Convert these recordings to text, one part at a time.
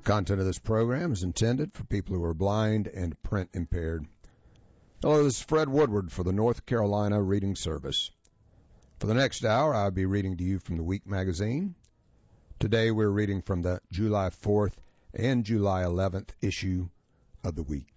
Content of this program is intended for people who are blind and print impaired. Hello, this is Fred Woodward for the North Carolina Reading Service. For the next hour, I'll be reading to you from the Week magazine. Today, we're reading from the July 4th and July 11th issue of the Week.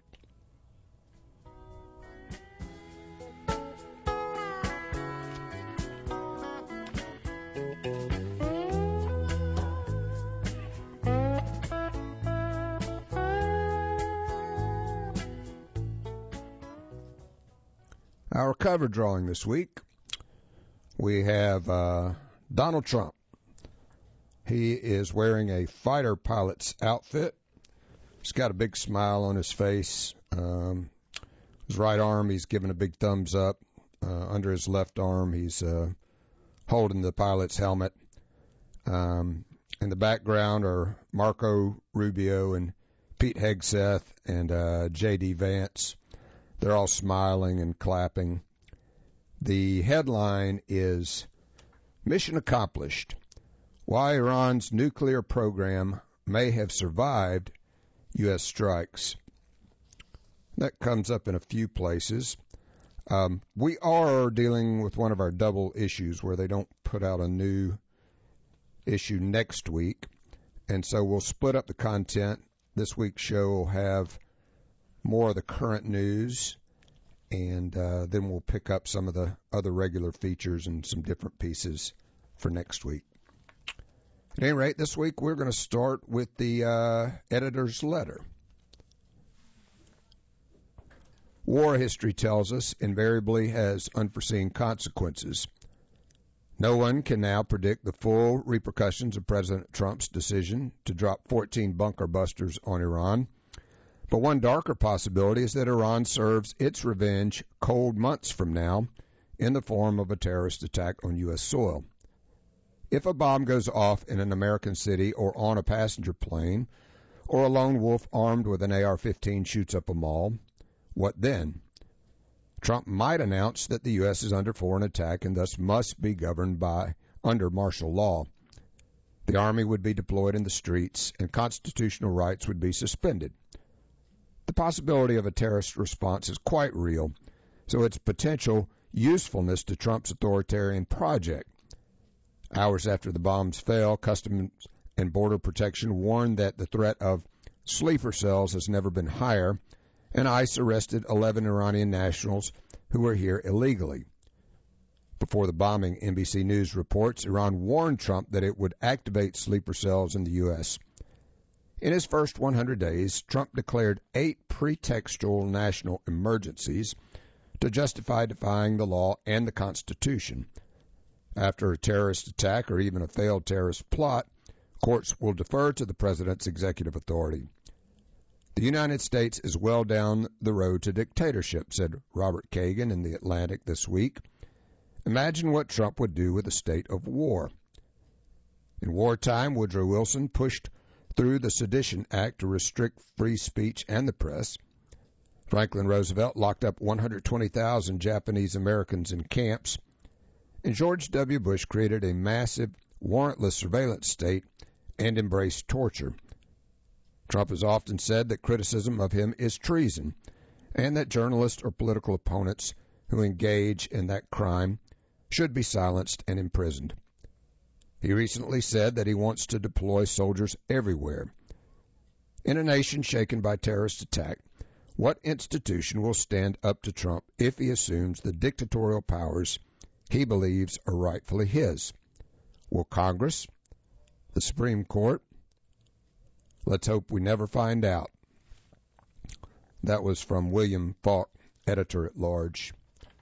Our cover drawing this week, we have Donald Trump. He is wearing a fighter pilot's outfit. He's got a big smile on his face. His right arm, he's giving a big thumbs up. Under his left arm, he's holding the pilot's helmet. In the background are Marco Rubio and Pete Hegseth and J.D. Vance. They're all smiling and clapping. The headline is Mission Accomplished. Why Iran's nuclear program may have survived U.S. strikes. That comes up in a few places. We are dealing with one of our double issues where they don't put out a new issue next week. And so we'll split up the content. This week's show will have more of the current news, and then we'll pick up some of the other regular features and some different pieces for next week. At any rate, this week we're going to start with the editor's letter. War history tells us invariably has unforeseen consequences. No one can now predict the full repercussions of President Trump's decision to drop 14 bunker busters on Iran. But one darker possibility is that Iran serves its revenge cold months from now in the form of a terrorist attack on U.S. soil. If a bomb goes off in an American city or on a passenger plane, or a lone wolf armed with an AR-15 shoots up a mall, what then? Trump might announce that the U.S. is under foreign attack and thus must be governed under martial law. The Army would be deployed in the streets and constitutional rights would be suspended. The possibility of a terrorist response is quite real, so its potential usefulness to Trump's authoritarian project. Hours after the bombs fell, Customs and Border Protection warned that the threat of sleeper cells has never been higher, and ICE arrested 11 Iranian nationals who were here illegally. Before the bombing, NBC News reports Iran warned Trump that it would activate sleeper cells in the U.S. In his first 100 days, Trump declared 8 pretextual national emergencies to justify defying the law and the Constitution. After a terrorist attack or even a failed terrorist plot, courts will defer to the president's executive authority. The United States is well down the road to dictatorship, said Robert Kagan in The Atlantic this week. Imagine what Trump would do with a state of war. In wartime, Woodrow Wilson pushed through the Sedition Act to restrict free speech and the press. Franklin Roosevelt locked up 120,000 Japanese Americans in camps. And George W. Bush created a massive, warrantless surveillance state and embraced torture. Trump has often said that criticism of him is treason, and that journalists or political opponents who engage in that crime should be silenced and imprisoned. He recently said that he wants to deploy soldiers everywhere. In a nation shaken by terrorist attack, what institution will stand up to Trump if he assumes the dictatorial powers he believes are rightfully his? Will Congress? The Supreme Court? Let's hope we never find out. That was from William Falk, editor-at-large.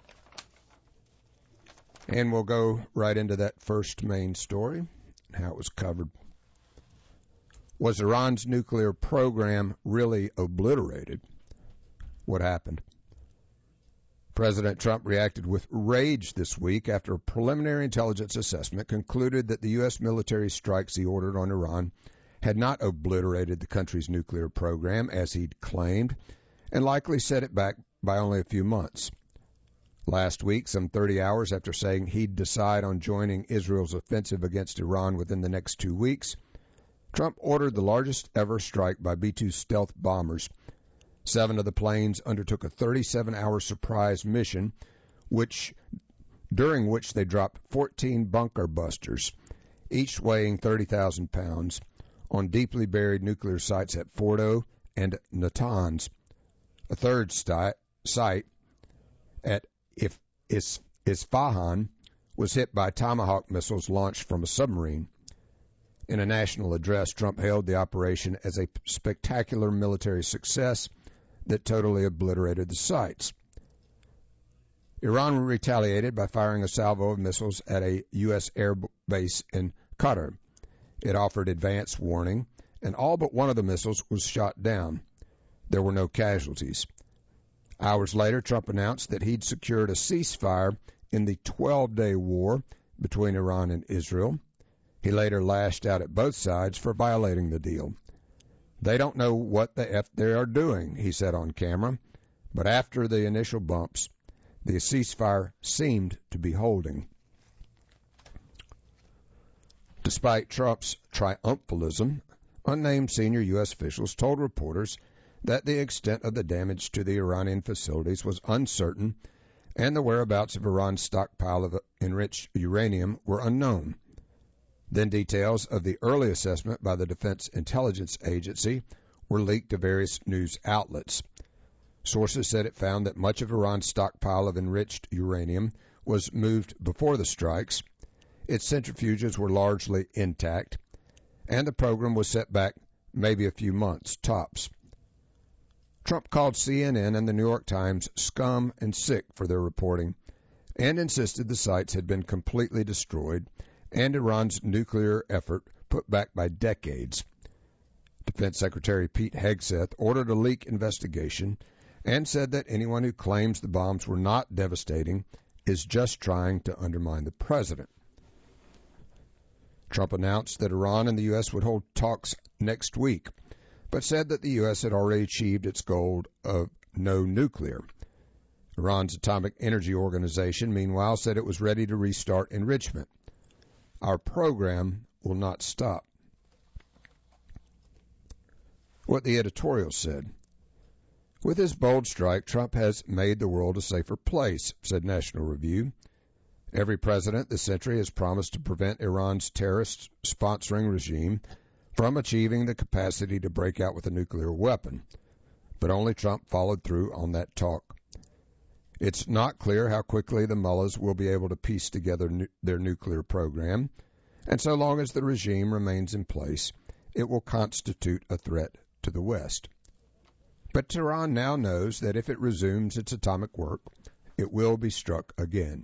And we'll go right into that first main story, how it was covered. Was Iran's nuclear program really obliterated? What happened? President Trump reacted with rage this week after a preliminary intelligence assessment concluded that the U.S. military strikes he ordered on Iran had not obliterated the country's nuclear program, as he'd claimed, and likely set it back by only a few months. Last week, some 30 hours after saying he'd decide on joining Israel's offensive against Iran within the next 2 weeks, Trump ordered the largest ever strike by B-2 stealth bombers. 7 of the planes undertook a 37-hour surprise mission, during which they dropped 14 bunker busters, each weighing 30,000 pounds, on deeply buried nuclear sites at Fordo and Natanz. A third site at Isfahan was hit by Tomahawk missiles launched from a submarine. In a national address, Trump hailed the operation as a spectacular military success that totally obliterated the sites. Iran retaliated by firing a salvo of missiles at a U.S. air base in Qatar. It offered advance warning, and all but one of the missiles was shot down. There were no casualties. Hours later, Trump announced that he'd secured a ceasefire in the 12-day war between Iran and Israel. He later lashed out at both sides for violating the deal. They don't know what the F they are doing, he said on camera, but after the initial bumps, the ceasefire seemed to be holding. Despite Trump's triumphalism, unnamed senior U.S. officials told reporters that the extent of the damage to the Iranian facilities was uncertain and the whereabouts of Iran's stockpile of enriched uranium were unknown. Then details of the early assessment by the Defense Intelligence Agency were leaked to various news outlets. Sources said it found that much of Iran's stockpile of enriched uranium was moved before the strikes, its centrifuges were largely intact, and the program was set back maybe a few months, tops. Trump called CNN and the New York Times scum and sick for their reporting and insisted the sites had been completely destroyed and Iran's nuclear effort put back by decades. Defense Secretary Pete Hegseth ordered a leak investigation and said that anyone who claims the bombs were not devastating is just trying to undermine the president. Trump announced that Iran and the U.S. would hold talks next week, but said that the U.S. had already achieved its goal of no nuclear. Iran's Atomic Energy Organization, meanwhile, said it was ready to restart enrichment. Our program will not stop. What the editorial said. With his bold strike, Trump has made the world a safer place, said National Review. Every president this century has promised to prevent Iran's terrorist-sponsoring regime from achieving the capacity to break out with a nuclear weapon. But only Trump followed through on that talk. It's not clear how quickly the mullahs will be able to piece together their nuclear program, and so long as the regime remains in place, it will constitute a threat to the West. But Tehran now knows that if it resumes its atomic work, it will be struck again.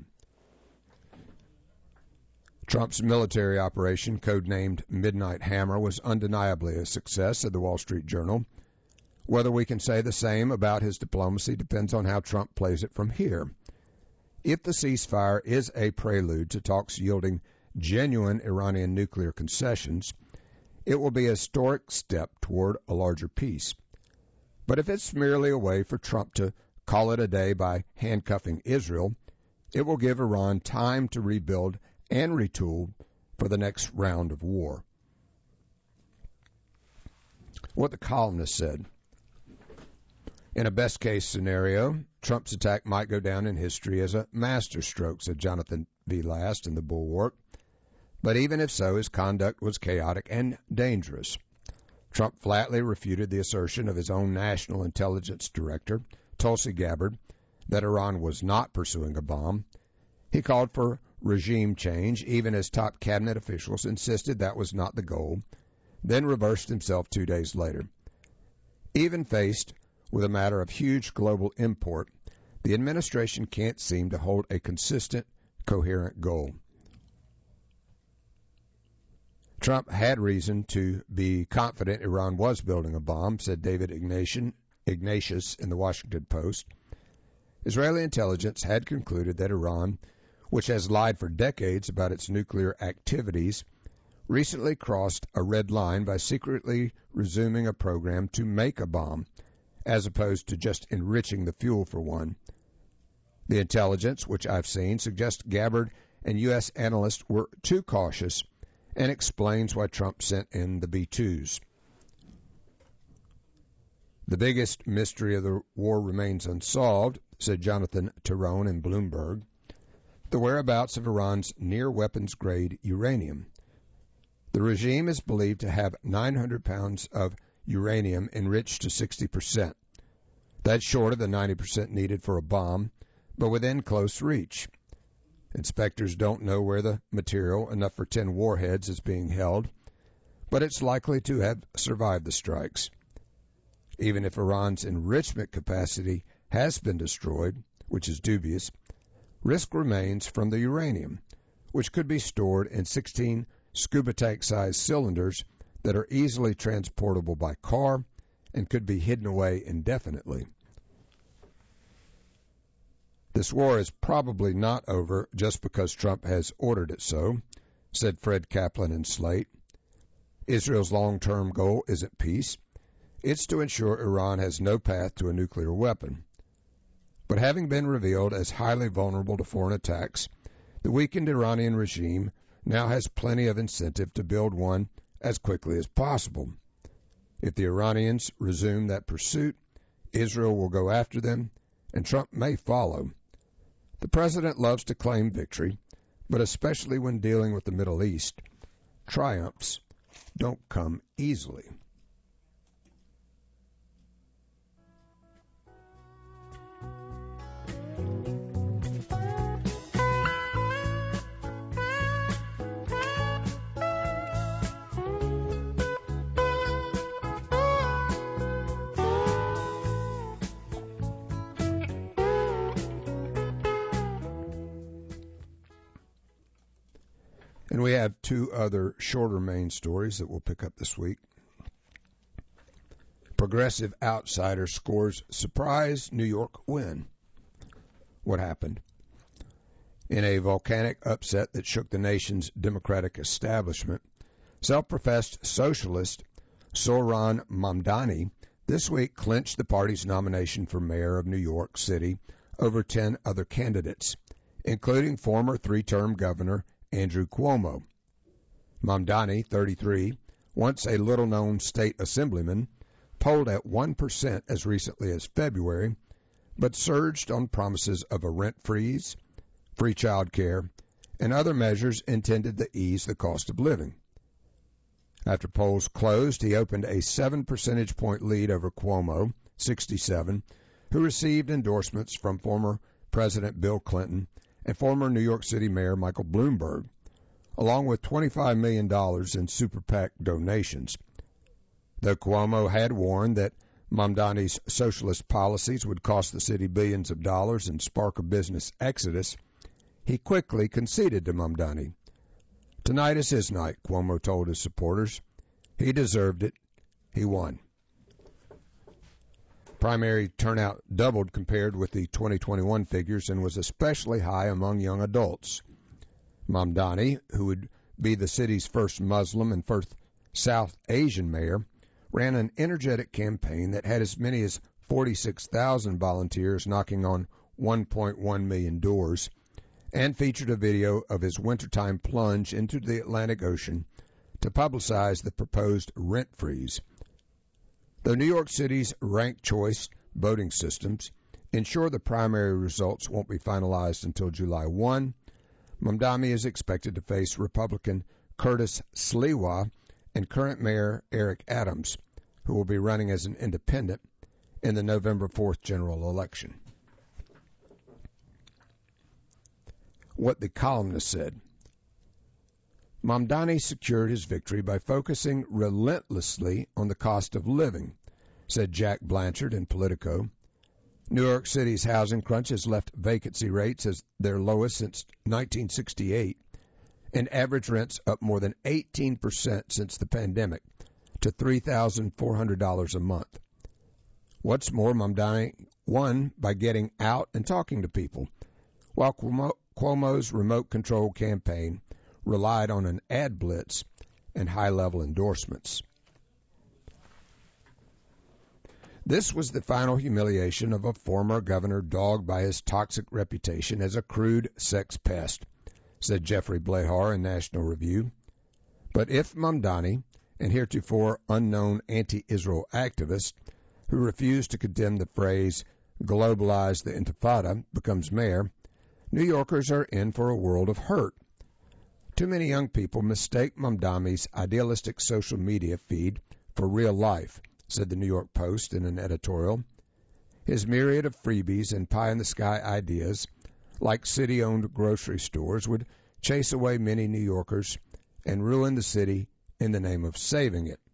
Trump's military operation, codenamed Midnight Hammer, was undeniably a success, said the Wall Street Journal. Whether we can say the same about his diplomacy depends on how Trump plays it from here. If the ceasefire is a prelude to talks yielding genuine Iranian nuclear concessions, it will be a historic step toward a larger peace. But if it's merely a way for Trump to call it a day by handcuffing Israel, it will give Iran time to rebuild and retool for the next round of war. What the columnist said. In a best-case scenario, Trump's attack might go down in history as a masterstroke, said Jonathan V. Last in The Bulwark. But even if so, his conduct was chaotic and dangerous. Trump flatly refuted the assertion of his own National Intelligence Director, Tulsi Gabbard, that Iran was not pursuing a bomb. He called for regime change, even as top cabinet officials insisted that was not the goal, then reversed himself 2 days later. Even faced with a matter of huge global import, the administration can't seem to hold a consistent, coherent goal. Trump had reason to be confident Iran was building a bomb, said David Ignatius in the Washington Post. Israeli intelligence had concluded that Iran, which has lied for decades about its nuclear activities, recently crossed a red line by secretly resuming a program to make a bomb, as opposed to just enriching the fuel for one. The intelligence, which I've seen, suggests Gabbard and U.S. analysts were too cautious and explains why Trump sent in the B-2s. The biggest mystery of the war remains unsolved, said Jonathan Tyrone in Bloomberg, the whereabouts of Iran's near-weapons-grade uranium. The regime is believed to have 900 pounds of uranium enriched to 60%. That's short of the 90% needed for a bomb, but within close reach. Inspectors don't know where the material, enough for 10 warheads, is being held, but it's likely to have survived the strikes. Even if Iran's enrichment capacity has been destroyed, which is dubious, risk remains from the uranium, which could be stored in 16 scuba tank-sized cylinders that are easily transportable by car and could be hidden away indefinitely. This war is probably not over just because Trump has ordered it so, said Fred Kaplan in Slate. Israel's long-term goal isn't peace. It's to ensure Iran has no path to a nuclear weapon. But having been revealed as highly vulnerable to foreign attacks, the weakened Iranian regime now has plenty of incentive to build one as quickly as possible. If the Iranians resume that pursuit, Israel will go after them, and Trump may follow. The president loves to claim victory, but especially when dealing with the Middle East, triumphs don't come easily. And we have two other shorter main stories that we'll pick up this week. Progressive outsider scores surprise New York win. What happened? In a volcanic upset that shook the nation's Democratic establishment, self-professed socialist Zohran Mamdani this week clinched the party's nomination for mayor of New York City over 10 other candidates, including former three-term governor Andrew Cuomo. Mamdani, 33, once a little-known state assemblyman, polled at 1% as recently as February, but surged on promises of a rent freeze, free child care, and other measures intended to ease the cost of living. After polls closed, he opened a 7 percentage point lead over Cuomo, 67, who received endorsements from former President Bill Clinton and former New York City Mayor Michael Bloomberg, along with $25 million in super PAC donations. Though Cuomo had warned that Mamdani's socialist policies would cost the city billions of dollars and spark a business exodus, he quickly conceded to Mamdani. Tonight is his night, Cuomo told his supporters. He deserved it. He won. Primary turnout doubled compared with the 2021 figures and was especially high among young adults. Mamdani, who would be the city's first Muslim and first South Asian mayor, ran an energetic campaign that had as many as 46,000 volunteers knocking on 1.1 million doors and featured a video of his wintertime plunge into the Atlantic Ocean to publicize the proposed rent freeze. Though New York City's ranked choice voting systems ensure the primary results won't be finalized until July 1, Mamdani is expected to face Republican Curtis Sliwa and current Mayor Eric Adams, who will be running as an independent in the November 4th general election. What the columnist said. Mamdani secured his victory by focusing relentlessly on the cost of living, said Jack Blanchard in Politico. New York City's housing crunch has left vacancy rates as their lowest since 1968, and average rents up more than 18% since the pandemic to $3,400 a month. What's more, Mamdani won by getting out and talking to people, while Cuomo's remote control campaign relied on an ad blitz and high-level endorsements. This was the final humiliation of a former governor dogged by his toxic reputation as a crude sex pest, said Jeffrey Blahar in National Review. But if Mamdani, an heretofore unknown anti-Israel activist who refused to condemn the phrase globalize the intifada, becomes mayor, New Yorkers are in for a world of hurt. Too many young people mistake Mamdani's idealistic social media feed for real life, said the New York Post in an editorial. His myriad of freebies and pie-in-the-sky ideas, like city-owned grocery stores, would chase away many New Yorkers and ruin the city in the name of saving it.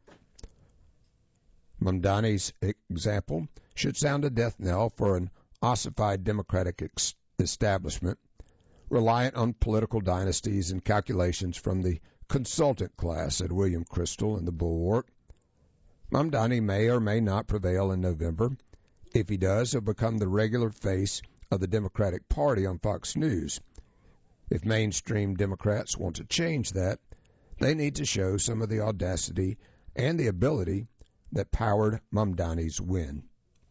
Mamdani's example should sound a death knell for an ossified democratic establishment, reliant on political dynasties and calculations from the consultant class, said William Crystal in the Bulwark. Mamdani may or may not prevail in November. If he does, he'll become the regular face of the Democratic Party on Fox News. If mainstream Democrats want to change that, they need to show some of the audacity and the ability that powered Mamdani's win.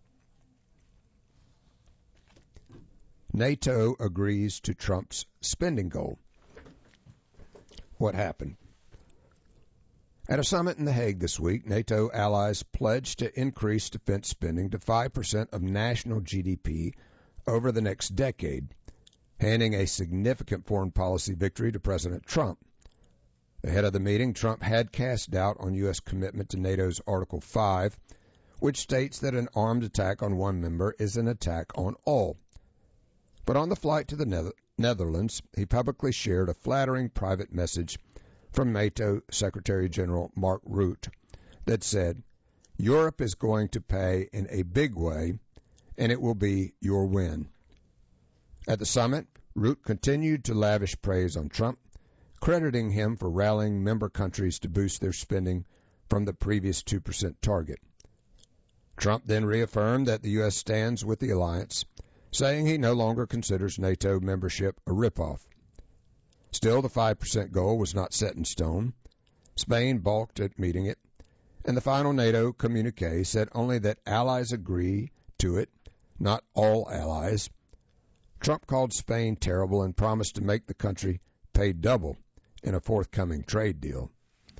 NATO agrees to Trump's spending goal. What happened? At a summit in The Hague this week, NATO allies pledged to increase defense spending to 5% of national GDP over the next decade, handing a significant foreign policy victory to President Trump. Ahead of the meeting, Trump had cast doubt on U.S. commitment to NATO's Article 5, which states that an armed attack on one member is an attack on all. But on the flight to the Netherlands, he publicly shared a flattering private message from NATO Secretary General Mark Rutte that said, "Europe is going to pay in a big way, and it will be your win." At the summit, Rutte continued to lavish praise on Trump, crediting him for rallying member countries to boost their spending from the previous 2% target. Trump then reaffirmed that the U.S. stands with the alliance, saying he no longer considers NATO membership a ripoff. Still, the 5% goal was not set in stone. Spain balked at meeting it, and the final NATO communique said only that allies agree to it, not all allies. Trump called Spain terrible and promised to make the country pay double in a forthcoming trade deal.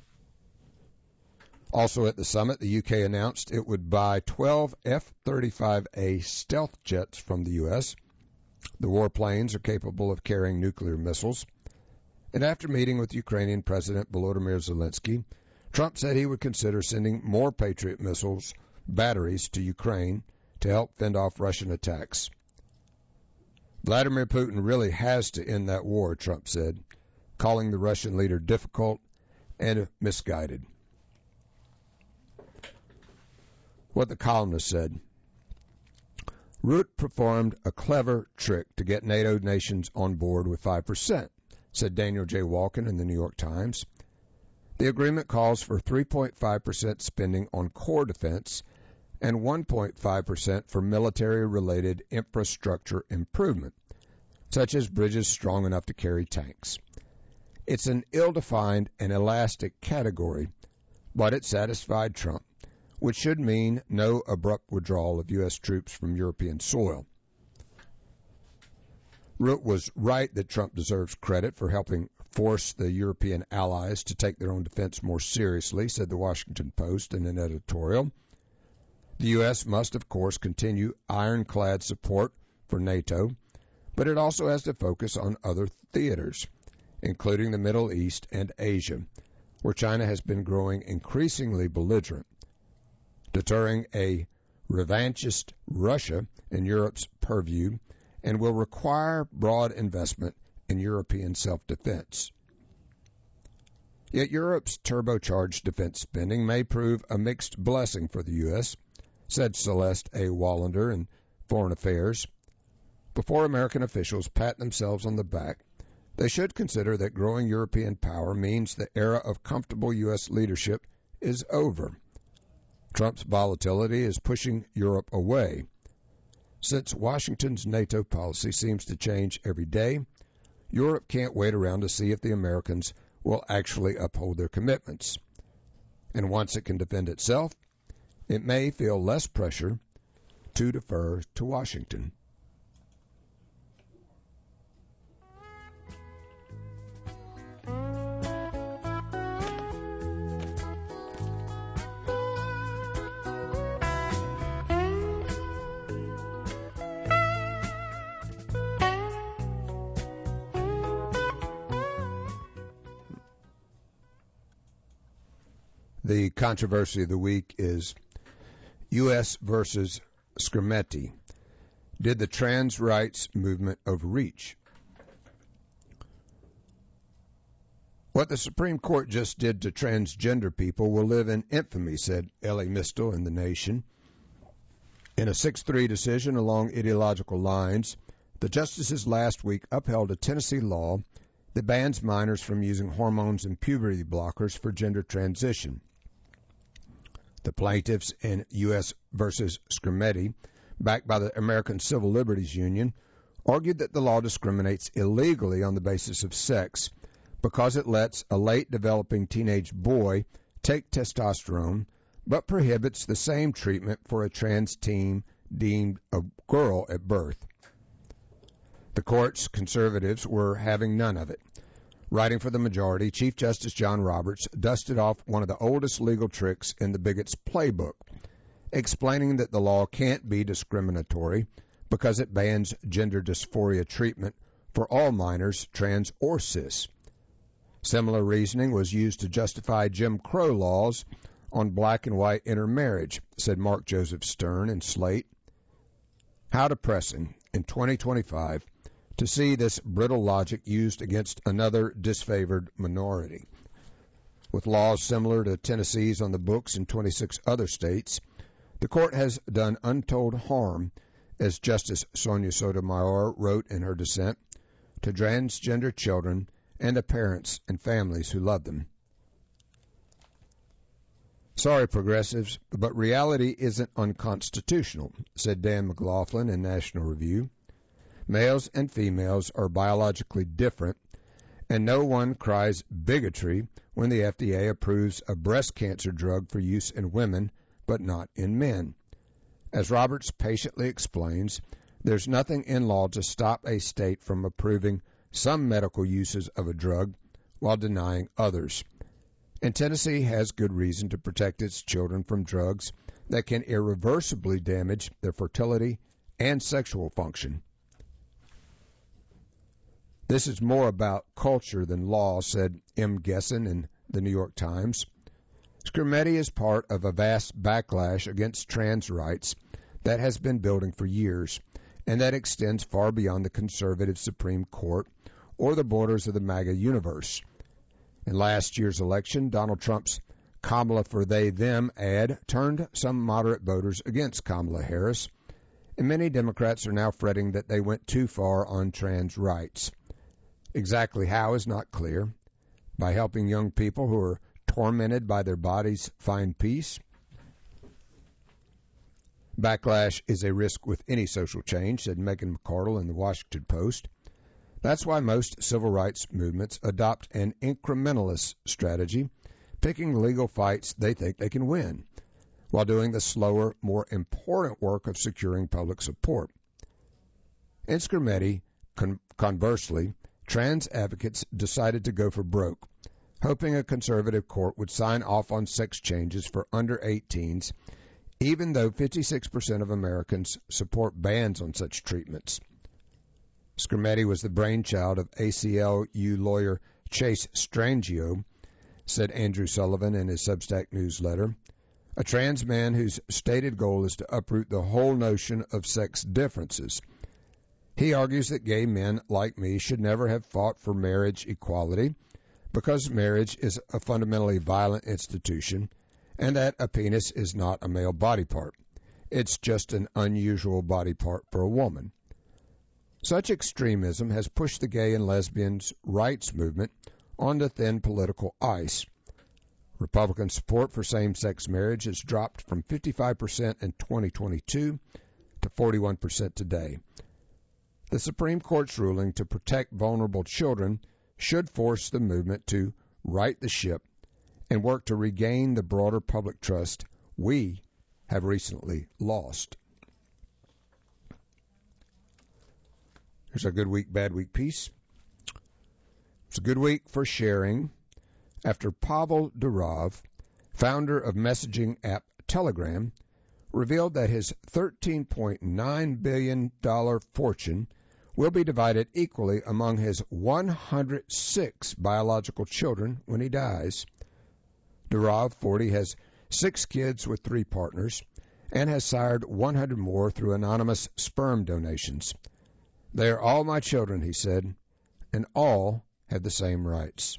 Also at the summit, the UK announced it would buy 12 F-35A stealth jets from the U.S. The warplanes are capable of carrying nuclear missiles. And after meeting with Ukrainian President Volodymyr Zelensky, Trump said he would consider sending more Patriot missiles batteries to Ukraine to help fend off Russian attacks. Vladimir Putin really has to end that war, Trump said, calling the Russian leader difficult and misguided. What the columnist said. Rutte performed a clever trick to get NATO nations on board with 5%, said Daniel J. Walken in the New York Times. The agreement calls for 3.5% spending on core defense and 1.5% for military-related infrastructure improvement, such as bridges strong enough to carry tanks. It's an ill-defined and elastic category, but it satisfied Trump, which should mean no abrupt withdrawal of U.S. troops from European soil. Rutte was right that Trump deserves credit for helping force the European allies to take their own defense more seriously, said the Washington Post in an editorial. The U.S. must, of course, continue ironclad support for NATO, but it also has to focus on other theaters, including the Middle East and Asia, where China has been growing increasingly belligerent, deterring a revanchist Russia in Europe's purview and will require broad investment in European self-defense. Yet Europe's turbocharged defense spending may prove a mixed blessing for the U.S., said Celeste A. Wallander in Foreign Affairs. Before American officials pat themselves on the back, they should consider that growing European power means the era of comfortable U.S. leadership is over. Trump's volatility is pushing Europe away. Since Washington's NATO policy seems to change every day, Europe can't wait around to see if the Americans will actually uphold their commitments. And once it can defend itself, it may feel less pressure to defer to Washington. The controversy of the week is U.S. versus Skrmetti. Did the trans rights movement overreach? What the Supreme Court just did to transgender people will live in infamy, said Elie Mystal in The Nation. In a 6-3 decision along ideological lines, the justices last week upheld a Tennessee law that bans minors from using hormones and puberty blockers for gender transition. The plaintiffs in U.S. versus Skrmetti, backed by the American Civil Liberties Union, argued that the law discriminates illegally on the basis of sex because it lets a late-developing teenage boy take testosterone, but prohibits the same treatment for a trans teen deemed a girl at birth. The court's conservatives were having none of it. Writing for the majority, Chief Justice John Roberts dusted off one of the oldest legal tricks in the bigots' playbook, explaining that the law can't be discriminatory because it bans gender dysphoria treatment for all minors, trans or cis. Similar reasoning was used to justify Jim Crow laws on black and white intermarriage, said Mark Joseph Stern in Slate. How depressing in 2025 to see this brittle logic used against another disfavored minority. With laws similar to Tennessee's on the books in 26 other states, the court has done untold harm, as Justice Sonia Sotomayor wrote in her dissent, to transgender children and the parents and families who love them. Sorry, progressives, but reality isn't unconstitutional, said Dan McLaughlin in National Review. Males and females are biologically different, and no one cries bigotry when the FDA approves a breast cancer drug for use in women, but not in men. As Roberts patiently explains, there's nothing in law to stop a state from approving some medical uses of a drug while denying others. And Tennessee has good reason to protect its children from drugs that can irreversibly damage their fertility and sexual function. This is more about culture than law, said M. Gesson in the New York Times. Skrmetti is part of a vast backlash against trans rights that has been building for years, and that extends far beyond the conservative Supreme Court or the borders of the MAGA universe. In last year's election, Donald Trump's Kamala for They Them ad turned some moderate voters against Kamala Harris, and many Democrats are now fretting that they went too far on trans rights. Exactly how is not clear. By helping young people who are tormented by their bodies find peace. Backlash is a risk with any social change, said Megan McArdle in the Washington Post. That's why most civil rights movements adopt an incrementalist strategy, picking legal fights they think they can win, while doing the slower, more important work of securing public support. In Skrmetti, conversely, trans advocates decided to go for broke, hoping a conservative court would sign off on sex changes for under 18s, even though 56% of Americans support bans on such treatments. Skrmetti was the brainchild of ACLU lawyer Chase Strangio, said Andrew Sullivan in his Substack newsletter, a trans man whose stated goal is to uproot the whole notion of sex differences. He argues that gay men like me should never have fought for marriage equality because marriage is a fundamentally violent institution and that a penis is not a male body part. It's just an unusual body part for a woman. Such extremism has pushed the gay and lesbians' rights movement onto thin political ice. Republican support for same-sex marriage has dropped from 55% in 2022 to 41% today. The Supreme Court's ruling to protect vulnerable children should force the movement to right the ship and work to regain the broader public trust we have recently lost. Here's our good week, bad week piece. It's a good week for sharing after Pavel Durov, founder of messaging app Telegram, revealed that his $13.9 billion fortune will be divided equally among his 106 biological children when he dies. Durav, 40, has 6 kids with 3 partners and has sired 100 more through anonymous sperm donations. They are all my children, he said, and all have the same rights.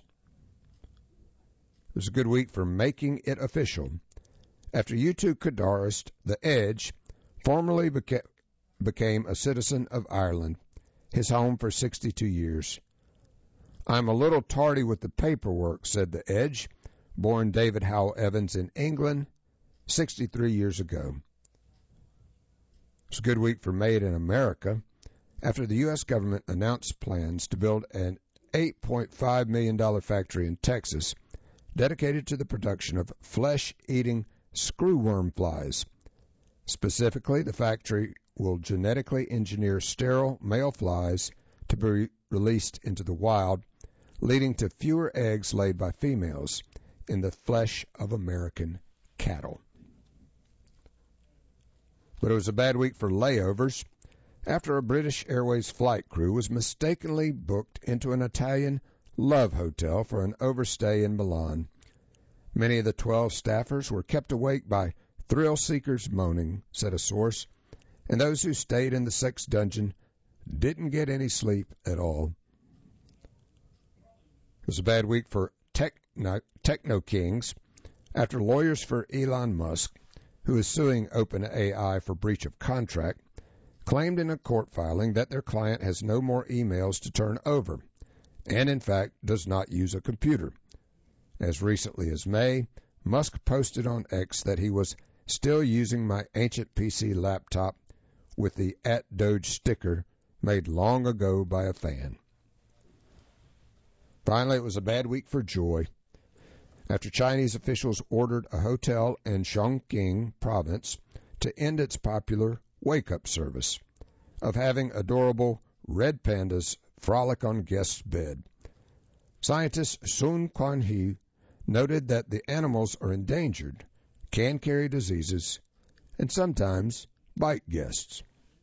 It was a good week for making it official. After U2 guitarist The Edge formally became a citizen of Ireland, his home for 62 years. I'm a little tardy with the paperwork, said The Edge, born David Howell Evans in England 63 years ago. It's a good week for Made in America after the U.S. government announced plans to build an $8.5 million factory in Texas dedicated to the production of flesh-eating screwworm flies. Specifically, the factory will genetically engineer sterile male flies to be released into the wild, leading to fewer eggs laid by females in the flesh of American cattle. But it was a bad week for layovers after a British Airways flight crew was mistakenly booked into an Italian love hotel for an overstay in Milan. Many of the 12 staffers were kept awake by thrill seekers moaning, said a source, and those who stayed in the sex dungeon didn't get any sleep at all. It was a bad week for techno kings after lawyers for Elon Musk, who is suing OpenAI for breach of contract, claimed in a court filing that their client has no more emails to turn over and, in fact, does not use a computer. As recently as May, Musk posted on X that he was still using my ancient PC laptop with the @Doge sticker made long ago by a fan. Finally, it was a bad week for joy after Chinese officials ordered a hotel in Chongqing province to end its popular wake-up service of having adorable red pandas frolic on guests' bed. Scientist Sun Quanhe noted that the animals are endangered, can carry diseases, and sometimes bite guests.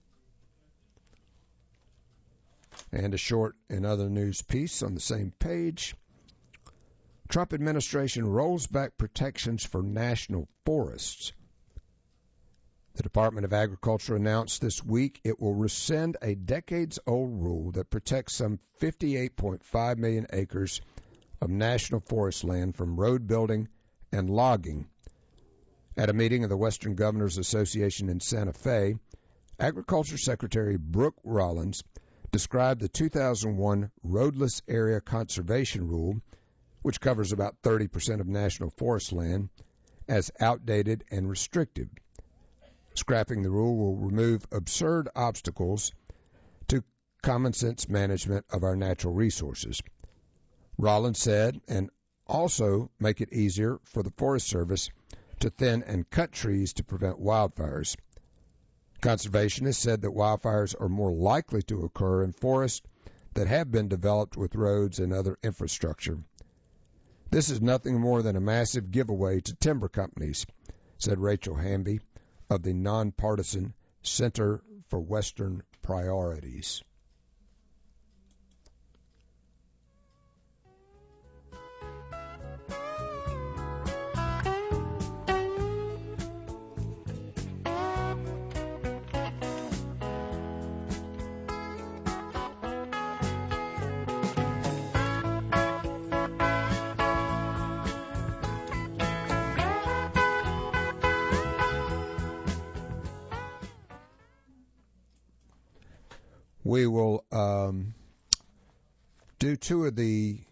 And a short and other news piece on the same page. Trump administration rolls back protections for national forests. The Department of Agriculture announced this week it will rescind a decades-old rule that protects some 58.5 million acres of national forest land from road building and logging. At a meeting of the Western Governors Association in Santa Fe, Agriculture Secretary Brooke Rollins described the 2001 Roadless Area Conservation Rule, which covers about 30% of national forest land, as outdated and restrictive. Scrapping the rule will remove absurd obstacles to common-sense management of our natural resources. Rollins said, and also make it easier for the Forest Service to thin and cut trees to prevent wildfires. Conservationists said that wildfires are more likely to occur in forests that have been developed with roads and other infrastructure. This is nothing more than a massive giveaway to timber companies, said Rachel Hamby of the nonpartisan Center for Western Priorities. We will do two of the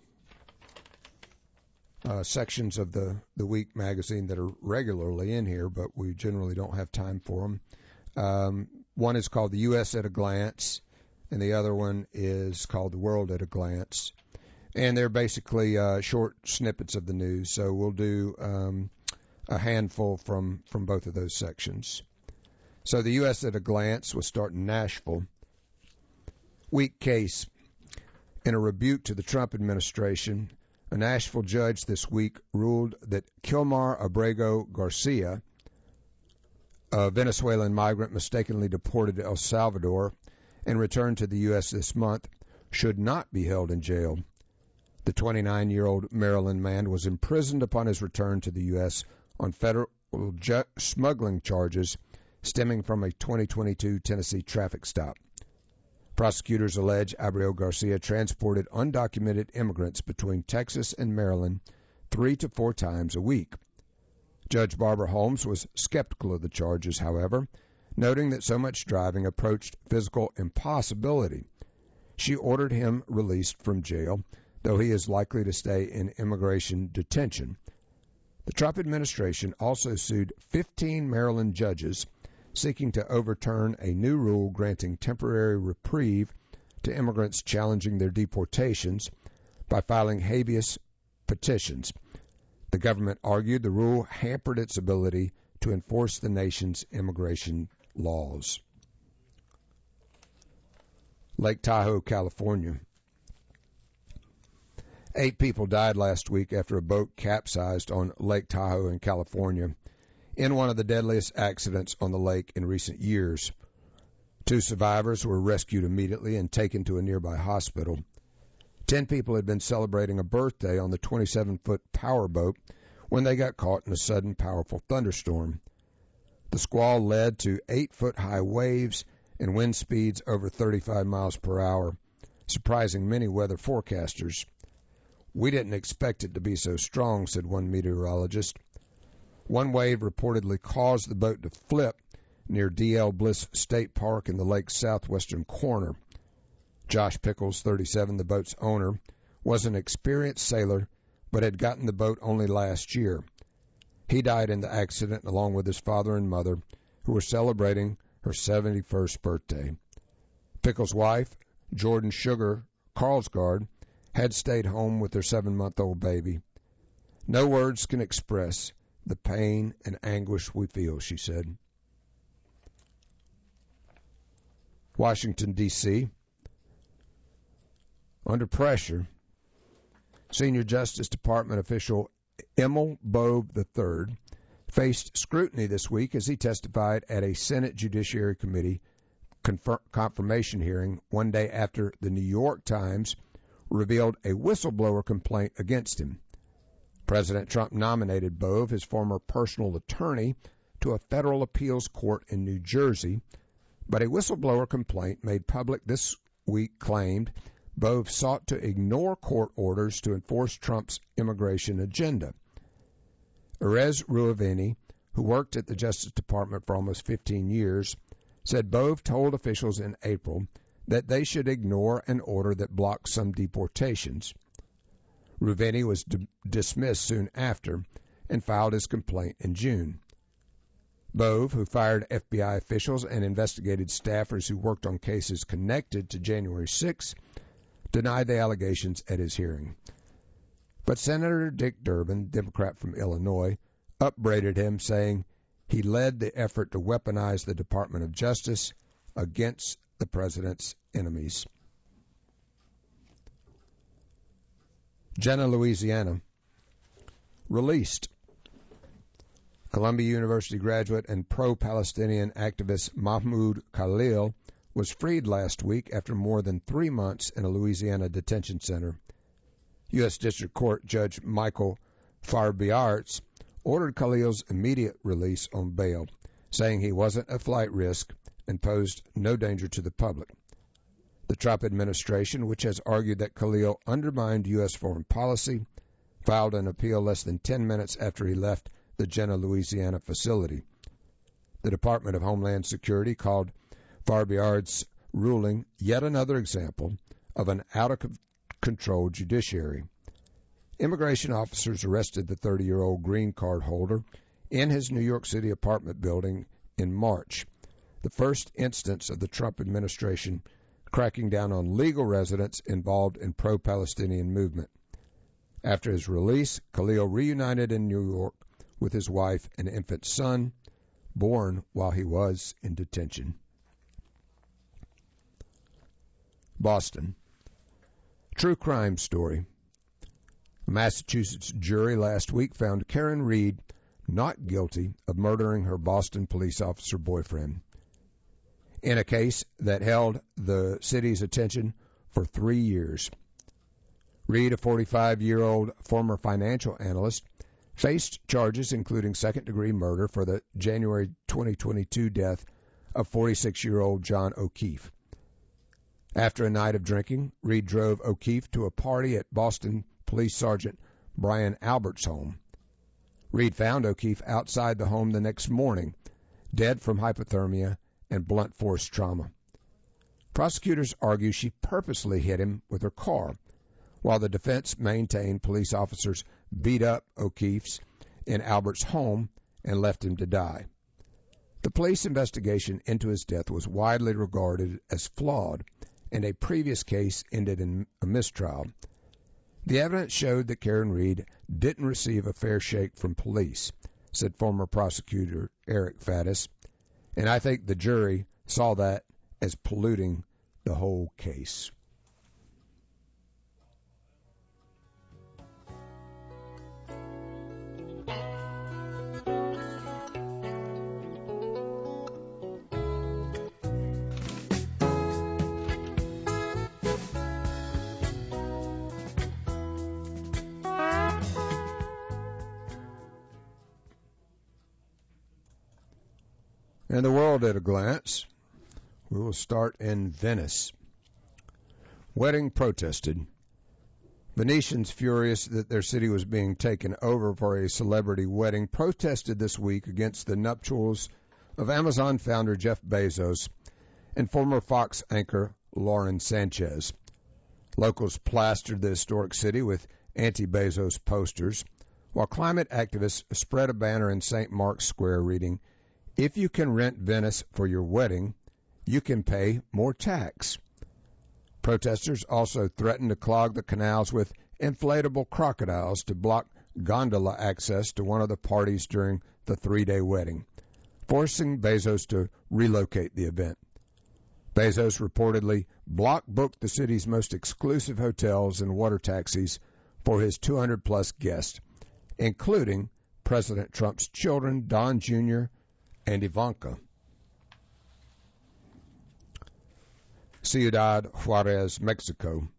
sections of the Week magazine that are regularly in here, but we generally don't have time for them. One is called The U.S. at a Glance, and the other one is called The World at a Glance. And they're basically short snippets of the news, so we'll do a handful from both of those sections. So the U.S. at a Glance will start in Nashville. Weak case. In a rebuke to the Trump administration, a Nashville judge this week ruled that Kilmar Abrego Garcia, a Venezuelan migrant mistakenly deported to El Salvador and returned to the U.S. this month, should not be held in jail. The 29-year-old Maryland man was imprisoned upon his return to the U.S. on federal smuggling charges stemming from a 2022 Tennessee traffic stop. Prosecutors allege Abreu Garcia transported undocumented immigrants between Texas and Maryland 3 to 4 times a week. Judge Barbara Holmes was skeptical of the charges, however, noting that so much driving approached physical impossibility. She ordered him released from jail, though he is likely to stay in immigration detention. The Trump administration also sued 15 Maryland judges seeking to overturn a new rule granting temporary reprieve to immigrants challenging their deportations by filing habeas petitions. The government argued the rule hampered its ability to enforce the nation's immigration laws. Lake Tahoe, California. 8 people died last week after a boat capsized on Lake Tahoe in California in one of the deadliest accidents on the lake in recent years. 2 survivors were rescued immediately and taken to a nearby hospital. 10 people had been celebrating a birthday on the 27-foot powerboat when they got caught in a sudden powerful thunderstorm. The squall led to 8-foot-high waves and wind speeds over 35 miles per hour, surprising many weather forecasters. "We didn't expect it to be so strong," said one meteorologist. One wave reportedly caused the boat to flip near D.L. Bliss State Park in the lake's southwestern corner. Josh Pickles, 37, the boat's owner, was an experienced sailor but had gotten the boat only last year. He died in the accident along with his father and mother, who were celebrating her 71st birthday. Pickles' wife, Jordan Sugar Carlsgard, had stayed home with their 7-month-old baby. "No words can express the pain and anguish we feel," she said. Washington, D.C. Under pressure, Senior Justice Department official Emil Bove III faced scrutiny this week as he testified at a Senate Judiciary Committee confirmation hearing one day after the New York Times revealed a whistleblower complaint against him. President Trump nominated Bove, his former personal attorney, to a federal appeals court in New Jersey, but a whistleblower complaint made public this week claimed Bove sought to ignore court orders to enforce Trump's immigration agenda. Erez Ruaveni, who worked at the Justice Department for almost 15 years, said Bove told officials in April that they should ignore an order that blocked some deportations. Ruaveni was dismissed soon after and filed his complaint in June. Bove, who fired FBI officials and investigated staffers who worked on cases connected to January 6, denied the allegations at his hearing. But Senator Dick Durbin, Democrat from Illinois, upbraided him, saying he led the effort to weaponize the Department of Justice against the president's enemies. Jena, Louisiana. Released. Columbia University graduate and pro-Palestinian activist Mahmoud Khalil was freed last week after more than 3 months in a Louisiana detention center. U.S. District Court Judge Michael Farbiarts ordered Khalil's immediate release on bail, saying he wasn't a flight risk and posed no danger to the public. The Trump administration, which has argued that Khalil undermined U.S. foreign policy, filed an appeal less than 10 minutes after he left the Jena, Louisiana facility. The Department of Homeland Security called Farbiards' ruling yet another example of an out-of-control judiciary. Immigration officers arrested the 30-year-old green card holder in his New York City apartment building in March, the first instance of the Trump administration cracking down on legal residents involved in pro-Palestinian movement. After his release, Khalil reunited in New York with his wife and infant son, born while he was in detention. Boston. True crime story. A Massachusetts jury last week found Karen Reed not guilty of murdering her Boston police officer boyfriend in a case that held the city's attention for 3 years. Reed, a 45-year-old former financial analyst, faced charges including second-degree murder for the January 2022 death of 46-year-old John O'Keefe. After a night of drinking, Reed drove O'Keefe to a party at Boston Police Sergeant Brian Albert's home. Reed found O'Keefe outside the home the next morning, dead from hypothermia and blunt force trauma. Prosecutors argue she purposely hit him with her car, while the defense maintained police officers beat up O'Keefe's in Albert's home and left him to die. The police investigation into his death was widely regarded as flawed, and a previous case ended in a mistrial. The evidence showed that Karen Reed didn't receive a fair shake from police, said former prosecutor Eric Faddis, and I think the jury saw that as polluting the whole case. And the world at a glance. We will start in Venice. Wedding protested. Venetians, furious that their city was being taken over for a celebrity wedding, protested this week against the nuptials of Amazon founder Jeff Bezos and former Fox anchor Lauren Sanchez. Locals plastered the historic city with anti-Bezos posters, while climate activists spread a banner in St. Mark's Square reading, "If you can rent Venice for your wedding, you can pay more tax." Protesters also threatened to clog the canals with inflatable crocodiles to block gondola access to one of the parties during the 3-day wedding, forcing Bezos to relocate the event. Bezos reportedly block-booked the city's most exclusive hotels and water taxis for his 200-plus guests, including President Trump's children, Don Jr. and Ivanka. Ciudad Juarez, Mexico.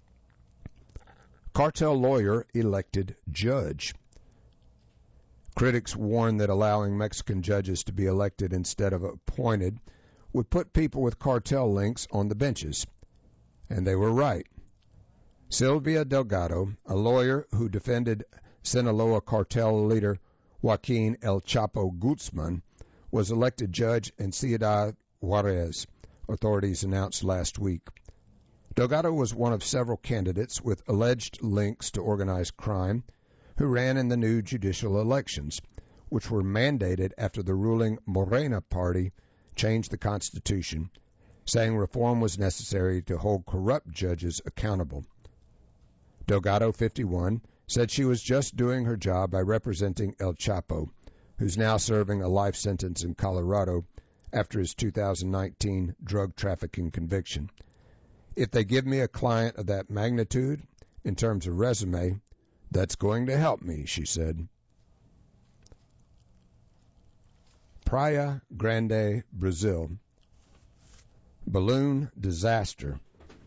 Cartel lawyer elected judge. Critics warn that allowing Mexican judges to be elected instead of appointed would put people with cartel links on the benches. And they were right. Sylvia Delgado, a lawyer who defended Sinaloa cartel leader Joaquin El Chapo Guzman, was elected judge in Ciudad Juarez, authorities announced last week. Delgado was one of several candidates with alleged links to organized crime who ran in the new judicial elections, which were mandated after the ruling Morena party changed the Constitution, saying reform was necessary to hold corrupt judges accountable. Delgado, 51, said she was just doing her job by representing El Chapo, who's now serving a life sentence in Colorado after his 2019 drug trafficking conviction. "If they give me a client of that magnitude, in terms of resume, that's going to help me," she said. Praia Grande, Brazil. Balloon disaster.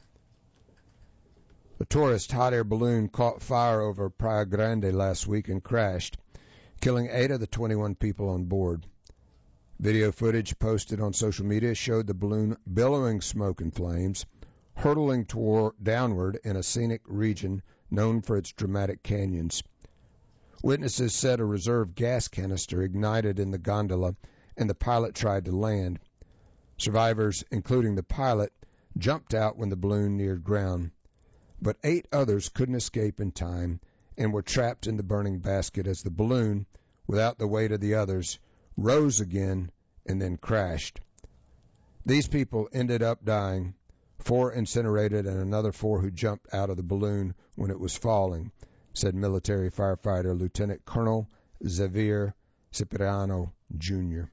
A tourist hot air balloon caught fire over Praia Grande last week and crashed, killing 8 of the 21 people on board. Video footage posted on social media showed the balloon billowing smoke and flames, hurtling downward in a scenic region known for its dramatic canyons. Witnesses said a reserve gas canister ignited in the gondola and the pilot tried to land. Survivors, including the pilot, jumped out when the balloon neared ground. But 8 others couldn't escape in time and were trapped in the burning basket as the balloon, without the weight of the others, rose again and then crashed. These people ended up dying, 4 incinerated and another 4 who jumped out of the balloon when it was falling, said military firefighter Lieutenant Colonel Xavier Cipriano, Jr.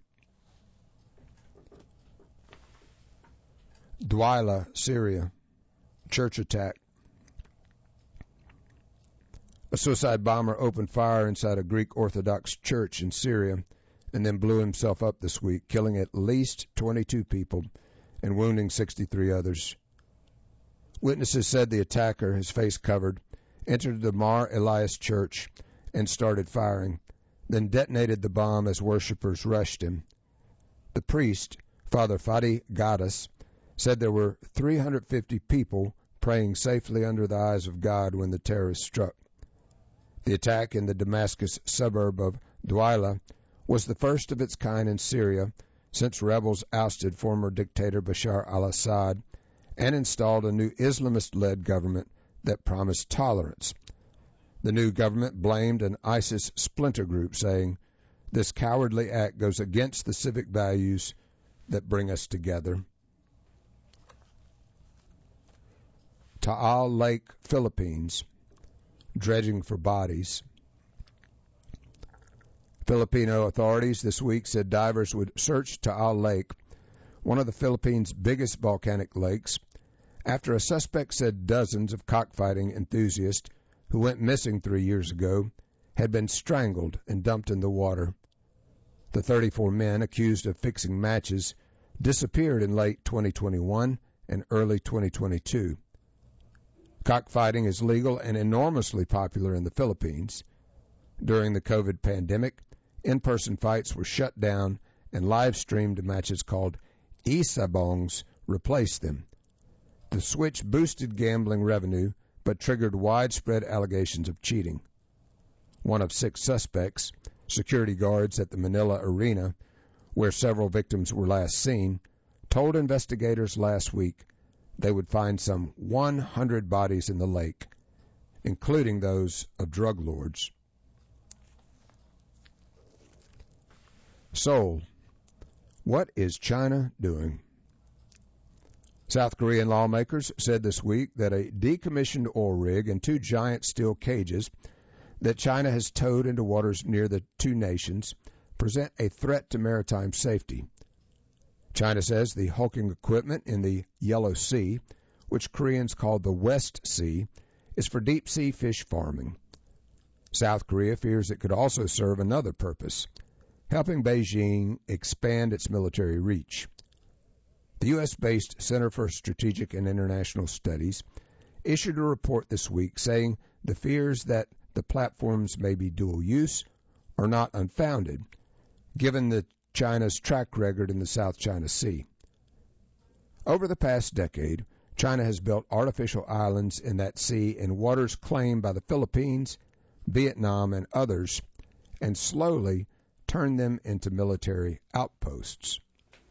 Douala, Syria. Church attack. A suicide bomber opened fire inside a Greek Orthodox church in Syria and then blew himself up this week, killing at least 22 people and wounding 63 others. Witnesses said the attacker, his face covered, entered the Mar Elias Church and started firing, then detonated the bomb as worshippers rushed him. The priest, Father Fadi Gaddis, said there were 350 people praying safely under the eyes of God when the terrorists struck. The attack in the Damascus suburb of Douala was the first of its kind in Syria since rebels ousted former dictator Bashar al-Assad and installed a new Islamist-led government that promised tolerance. The new government blamed an ISIS splinter group, saying, "This cowardly act goes against the civic values that bring us together." Taal Lake, Philippines, dredging for bodies. Filipino authorities this week said divers would search Taal Lake, one of the Philippines' biggest volcanic lakes, after a suspect said dozens of cockfighting enthusiasts who went missing 3 years ago had been strangled and dumped in the water. The 34 men accused of fixing matches disappeared in late 2021 and early 2022. Cockfighting is legal and enormously popular in the Philippines. During the COVID pandemic, in-person fights were shut down and live-streamed matches called isabongs replaced them. The switch boosted gambling revenue but triggered widespread allegations of cheating. One of 6 suspects, security guards at the Manila Arena, where several victims were last seen, told investigators last week they would find some 100 bodies in the lake, including those of drug lords. Seoul. What is China doing? South Korean lawmakers said this week that a decommissioned oil rig and 2 giant steel cages that China has towed into waters near the 2 nations present a threat to maritime safety. China says the hulking equipment in the Yellow Sea, which Koreans call the West Sea, is for deep-sea fish farming. South Korea fears it could also serve another purpose, helping Beijing expand its military reach. The U.S.-based Center for Strategic and International Studies issued a report this week saying the fears that the platforms may be dual use are not unfounded, given China's track record in the South China Sea. Over the past decade, China has built artificial islands in that sea in waters claimed by the Philippines, Vietnam, and others, and slowly turned them into military outposts.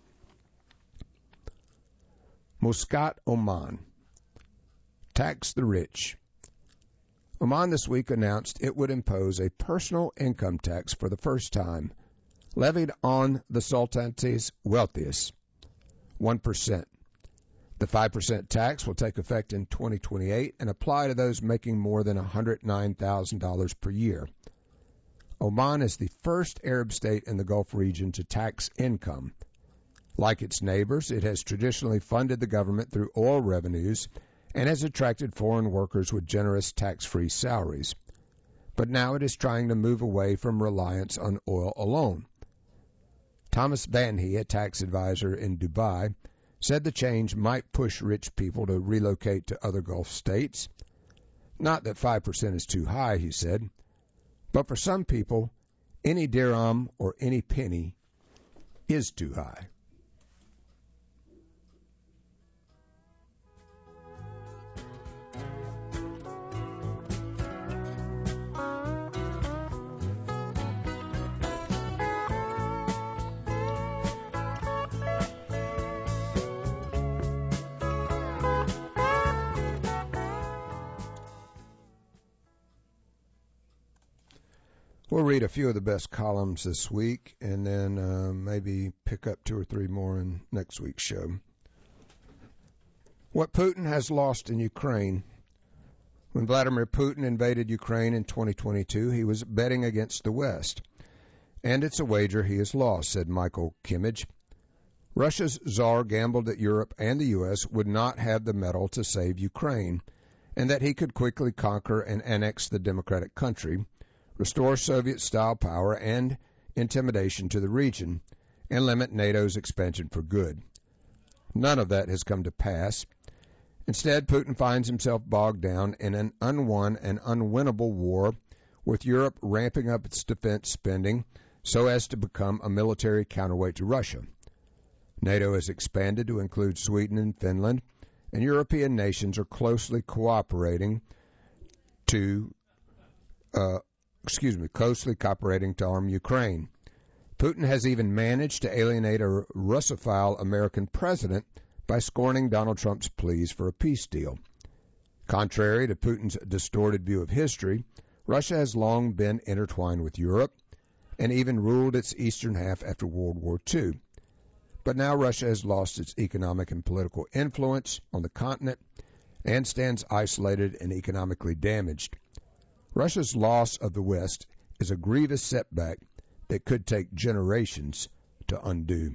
Muscat, Oman. Tax the rich. Oman this week announced it would impose a personal income tax for the first time, levied on the Sultanate's wealthiest, 1%. The 5% tax will take effect in 2028 and apply to those making more than $109,000 per year. Oman is the first Arab state in the Gulf region to tax income. Like its neighbors, it has traditionally funded the government through oil revenues and has attracted foreign workers with generous tax-free salaries. But now it is trying to move away from reliance on oil alone. Thomas Banhi, a tax advisor in Dubai, said the change might push rich people to relocate to other Gulf states. Not that 5% is too high, he said, but for some people, any dirham or any penny is too high. We'll read a few of the best columns this week and then maybe pick up 2 or 3 more in next week's show. What Putin has lost in Ukraine. When Vladimir Putin invaded Ukraine in 2022, he was betting against the West. And it's a wager he has lost, said Michael Kimmage. Russia's czar gambled that Europe and the U.S. would not have the metal to save Ukraine, and that he could quickly conquer and annex the democratic country, restore Soviet-style power and intimidation to the region, and limit NATO's expansion for good. None of that has come to pass, Instead, Putin finds himself bogged down in an unwon and unwinnable war, with Europe ramping up its defense spending so as to become a military counterweight to Russia. NATO has expanded to include Sweden and Finland, and European nations are closely cooperating to arm Ukraine. Putin has even managed to alienate a Russophile American president by scorning Donald Trump's pleas for a peace deal. Contrary to Putin's distorted view of history, Russia has long been intertwined with Europe and even ruled its eastern half after World War II. But now Russia has lost its economic and political influence on the continent and stands isolated and economically damaged. Russia's loss of the West is a grievous setback that could take generations to undo.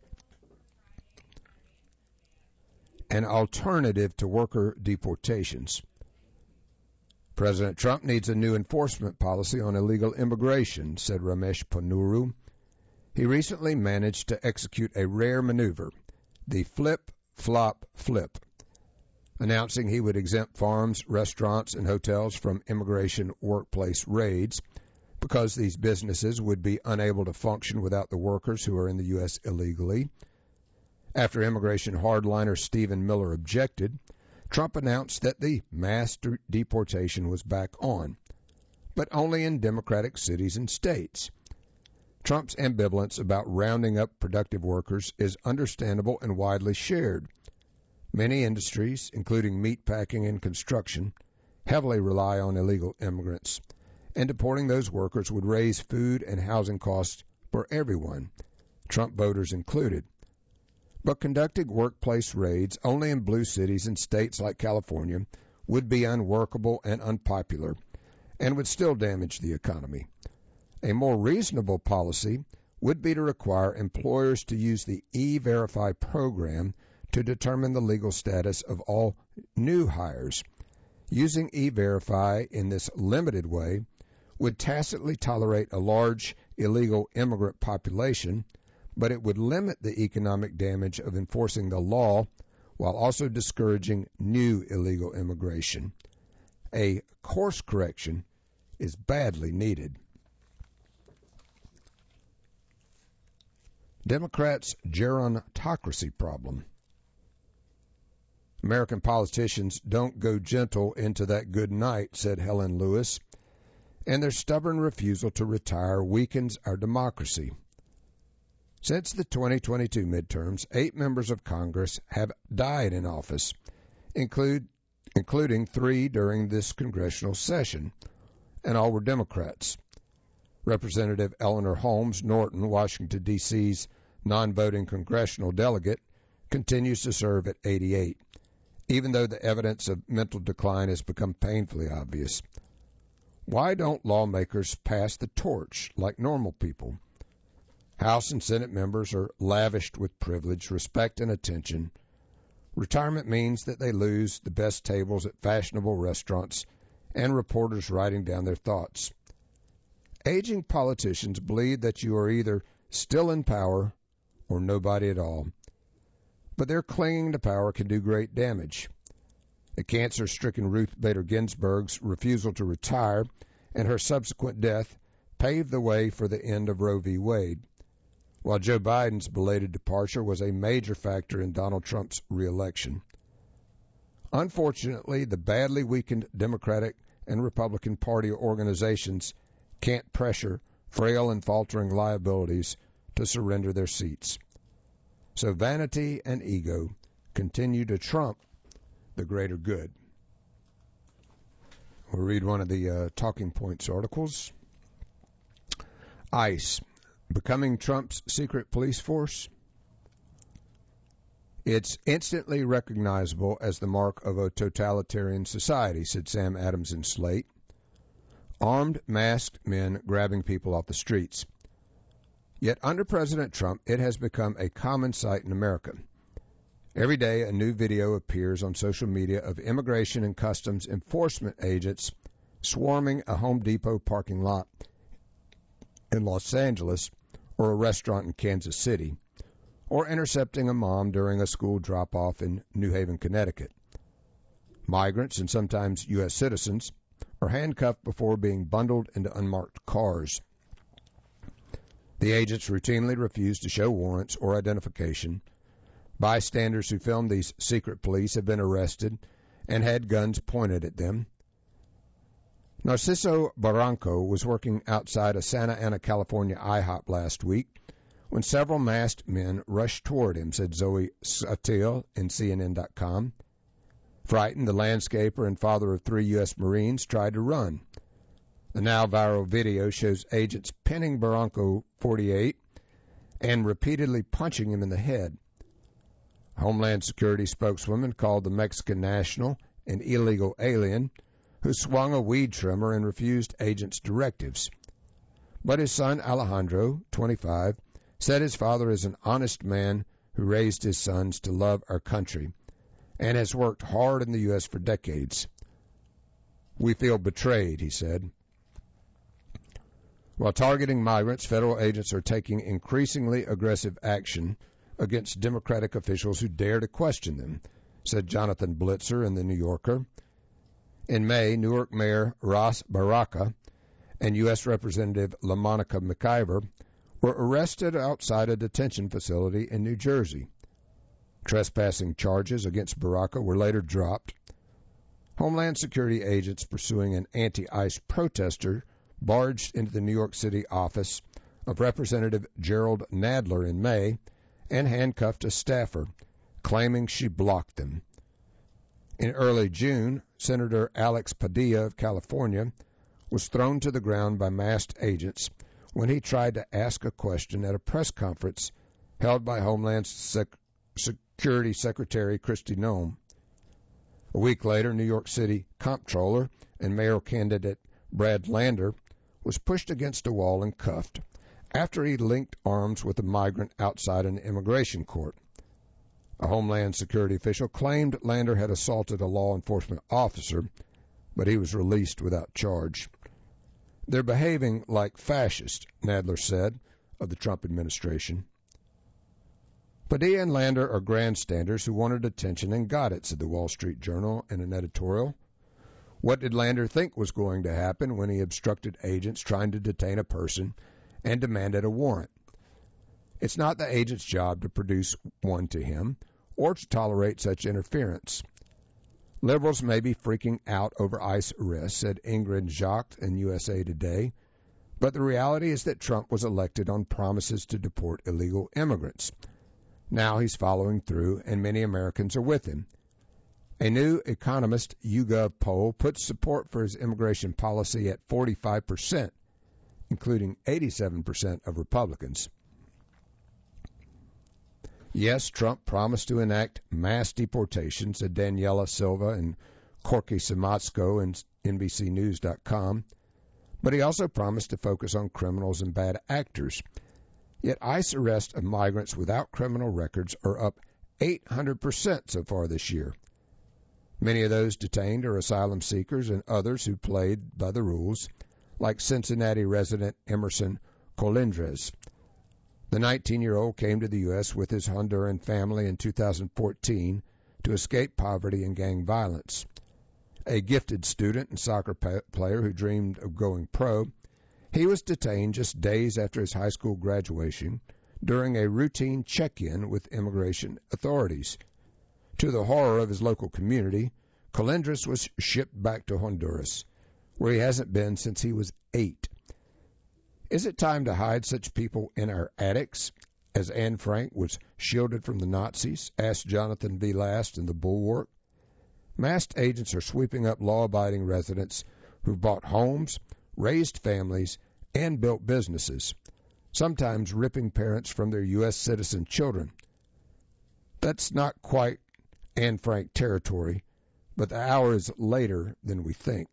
An alternative to worker deportations. President Trump needs a new enforcement policy on illegal immigration, said Ramesh Ponnuru. He recently managed to execute a rare maneuver, the flip-flop-flip, announcing he would exempt farms, restaurants, and hotels from immigration workplace raids because these businesses would be unable to function without the workers who are in the U.S. illegally. After immigration hardliner Stephen Miller objected, Trump announced that the mass deportation was back on, but only in Democratic cities and states. Trump's ambivalence about rounding up productive workers is understandable and widely shared. Many industries, including meatpacking and construction, heavily rely on illegal immigrants, and deporting those workers would raise food and housing costs for everyone, Trump voters included. But conducting workplace raids only in blue cities and states like California would be unworkable and unpopular, and would still damage the economy. A more reasonable policy would be to require employers to use the E-Verify program to determine the legal status of all new hires. Using E-Verify in this limited way would tacitly tolerate a large illegal immigrant population, but it would limit the economic damage of enforcing the law while also discouraging new illegal immigration. A course correction is badly needed. Democrats' gerontocracy problem. American politicians don't go gentle into that good night, said Helen Lewis, and their stubborn refusal to retire weakens our democracy. Since the 2022 midterms, 8 members of Congress have died in office, including 3 during this congressional session, and all were Democrats. Representative Eleanor Holmes Norton, Washington, D.C.'s non-voting congressional delegate, continues to serve at 88, even though the evidence of mental decline has become painfully obvious. Why don't lawmakers pass the torch like normal people? House and Senate members are lavished with privilege, respect, and attention. Retirement means that they lose the best tables at fashionable restaurants and reporters writing down their thoughts. Aging politicians believe that you are either still in power or nobody at all. But their clinging to power can do great damage. A cancer-stricken Ruth Bader Ginsburg's refusal to retire and her subsequent death paved the way for the end of Roe v. Wade, while Joe Biden's belated departure was a major factor in Donald Trump's reelection. Unfortunately, the badly weakened Democratic and Republican Party organizations can't pressure frail and faltering liabilities to surrender their seats. So vanity and ego continue to trump the greater good. We'll read one of the Talking Points articles. ICE, becoming Trump's secret police force? It's instantly recognizable as the mark of a totalitarian society, said Sam Adams in Slate. Armed, masked men grabbing people off the streets. Yet under President Trump, it has become a common sight in America. Every day, a new video appears on social media of immigration and customs enforcement agents swarming a Home Depot parking lot in Los Angeles or a restaurant in Kansas City, or intercepting a mom during a school drop-off in New Haven, Connecticut. Migrants, and sometimes U.S. citizens, are handcuffed before being bundled into unmarked cars. The agents routinely refuse to show warrants or identification. Bystanders who filmed these secret police have been arrested and had guns pointed at them. Narciso Barranco was working outside a Santa Ana, California IHOP last week when several masked men rushed toward him, said Zoe Satil in CNN.com. Frightened, the landscaper and father of 3 U.S. Marines tried to run. The now viral video shows agents pinning Barranco, 48, and repeatedly punching him in the head. Homeland Security spokeswoman called the Mexican national an illegal alien who swung a weed trimmer and refused agents' directives. But his son Alejandro, 25, said his father is an honest man who raised his sons to love our country and has worked hard in the U.S. for decades. We feel betrayed, he said. While targeting migrants, federal agents are taking increasingly aggressive action against Democratic officials who dare to question them, said Jonathan Blitzer in The New Yorker. In May, Newark Mayor Ras Baraka and U.S. Representative LaMonica McIver were arrested outside a detention facility in New Jersey. Trespassing charges against Baraka were later dropped. Homeland Security agents pursuing an anti-ICE protester barged into the New York City office of Representative Gerald Nadler in May and handcuffed a staffer, claiming she blocked them. In early June, Senator Alex Padilla of California was thrown to the ground by masked agents when he tried to ask a question at a press conference held by Homeland Security Secretary Kristi Noem. A week later, New York City Comptroller and mayoral candidate Brad Lander was pushed against a wall and cuffed after he linked arms with a migrant outside an immigration court. A Homeland Security official claimed Lander had assaulted a law enforcement officer, but he was released without charge. They're behaving like fascists, Nadler said of the Trump administration. Padilla and Lander are grandstanders who wanted attention and got it, said the Wall Street Journal in an editorial. What did Lander think was going to happen when he obstructed agents trying to detain a person and demanded a warrant? It's not the agent's job to produce one to him or to tolerate such interference. Liberals may be freaking out over ICE arrests, said Ingrid Jacques in USA Today, but the reality is that Trump was elected on promises to deport illegal immigrants. Now he's following through, and many Americans are with him. A new Economist YouGov poll puts support for his immigration policy at 45%, including 87% of Republicans. Yes, Trump promised to enact mass deportation, said Daniela Silva and Corky Simatsko in NBCNews.com, but he also promised to focus on criminals and bad actors. Yet ICE arrests of migrants without criminal records are up 800% so far this year. Many of those detained are asylum seekers and others who played by the rules, like Cincinnati resident Emerson Colindres. The 19-year-old came to the U.S. with his Honduran family in 2014 to escape poverty and gang violence. A gifted student and soccer player who dreamed of going pro, he was detained just days after his high school graduation during a routine check-in with immigration authorities. To the horror of his local community, Colindres was shipped back to Honduras, where he hasn't been since he was 8. Is it time to hide such people in our attics, as Anne Frank was shielded from the Nazis, asked Jonathan V. Last in The Bulwark? Masked agents are sweeping up law-abiding residents who've bought homes, raised families, and built businesses, sometimes ripping parents from their U.S. citizen children. That's not quite Anne Frank territory, but the hour is later than we think.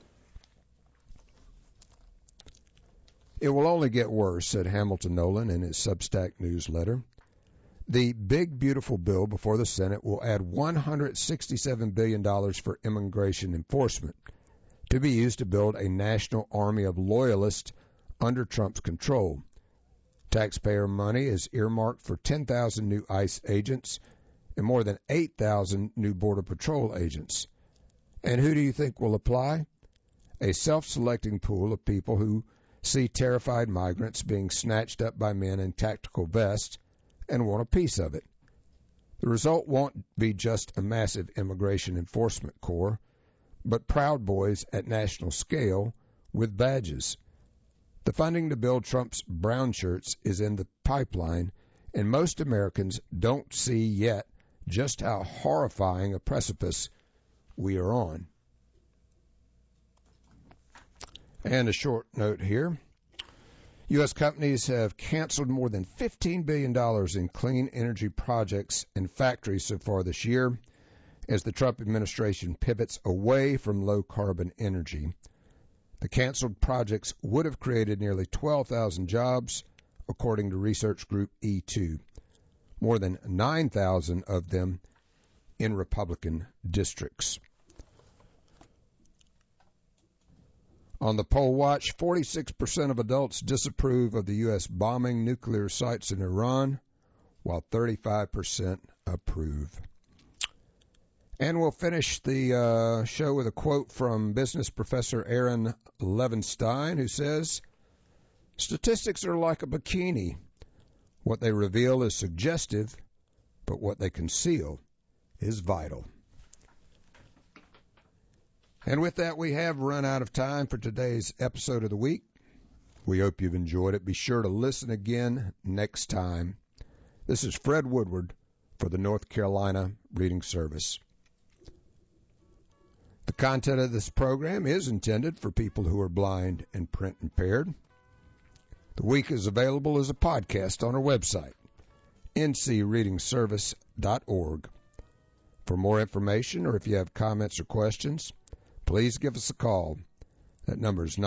It will only get worse, said Hamilton Nolan in his Substack newsletter. The big, beautiful bill before the Senate will add $167 billion for immigration enforcement, to be used to build a national army of loyalists under Trump's control. Taxpayer money is earmarked for 10,000 new ICE agents and more than 8,000 new Border Patrol agents. And who do you think will apply? A self-selecting pool of people who see terrified migrants being snatched up by men in tactical vests and want a piece of it. The result won't be just a massive immigration enforcement corps, but Proud Boys at national scale with badges. The funding to build Trump's brown shirts is in the pipeline, and most Americans don't see yet just how horrifying a precipice we are on. And a short note here. U.S. companies have canceled more than $15 billion in clean energy projects and factories so far this year as the Trump administration pivots away from low-carbon energy. The canceled projects would have created nearly 12,000 jobs, according to research group E2, more than 9,000 of them in Republican districts. On the poll watch, 46% of adults disapprove of the U.S. bombing nuclear sites in Iran, while 35% approve. And we'll finish the show with a quote from business professor Aaron Levinstein, who says, "Statistics are like a bikini. What they reveal is suggestive, but what they conceal is vital." And with that, we have run out of time for today's episode of the week. We hope you've enjoyed it. Be sure to listen again next time. This is Fred Woodward for the North Carolina Reading Service. The content of this program is intended for people who are blind and print impaired. The week is available as a podcast on our website, ncreadingservice.org. For more information, or if you have comments or questions, please give us a call. That number is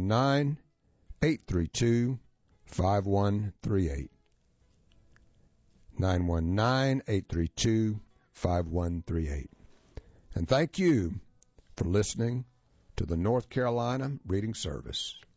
919-832-5138. 919-832-5138. And thank you for listening to the North Carolina Reading Service.